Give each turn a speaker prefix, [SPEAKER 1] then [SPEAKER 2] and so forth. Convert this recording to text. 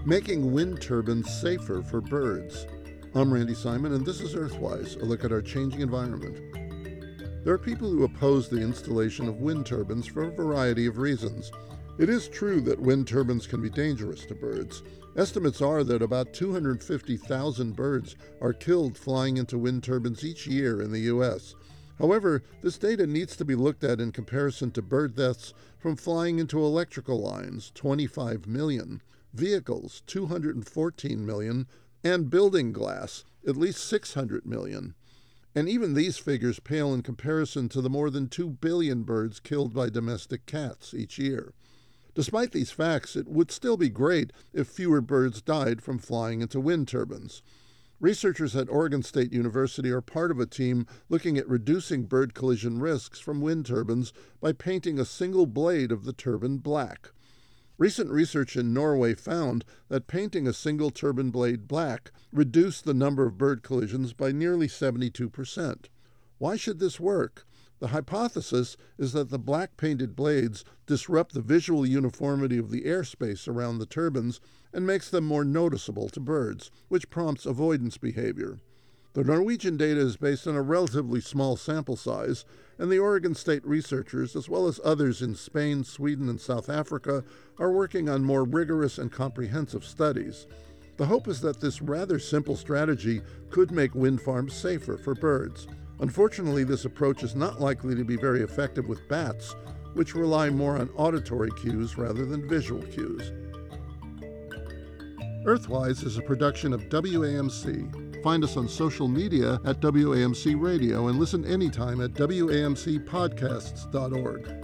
[SPEAKER 1] making wind turbines safer for birds. I'm Randy Simon, and this is Earthwise, a look at our changing environment. There are people who oppose the installation of wind turbines for a variety of reasons. It is true that wind turbines can be dangerous to birds. Estimates are that about 250,000 birds are killed flying into wind turbines each year in the U.S. However, this data needs to be looked at in comparison to bird deaths from flying into electrical lines, 25 million, vehicles, 214 million, and building glass, at least 600 million. And even these figures pale in comparison to the more than 2 billion birds killed by domestic cats each year. Despite these facts, it would still be great if fewer birds died from flying into wind turbines. Researchers at Oregon State University are part of a team looking at reducing bird collision risks from wind turbines by painting a single blade of the turbine black. Recent research in Norway found that painting a single turbine blade black reduced the number of bird collisions by nearly 72%. Why should this work? The hypothesis is that the black painted blades disrupt the visual uniformity of the airspace around the turbines and makes them more noticeable to birds, which prompts avoidance behavior. The Norwegian data is based on a relatively small sample size, and the Oregon State researchers, as well as others in Spain, Sweden, and South Africa, are working on more rigorous and comprehensive studies. The hope is that this rather simple strategy could make wind farms safer for birds. Unfortunately, this approach is not likely to be very effective with bats, which rely more on auditory cues rather than visual cues. Earthwise is a production of WAMC. Find us on social media at WAMC Radio and listen anytime at WAMCpodcasts.org.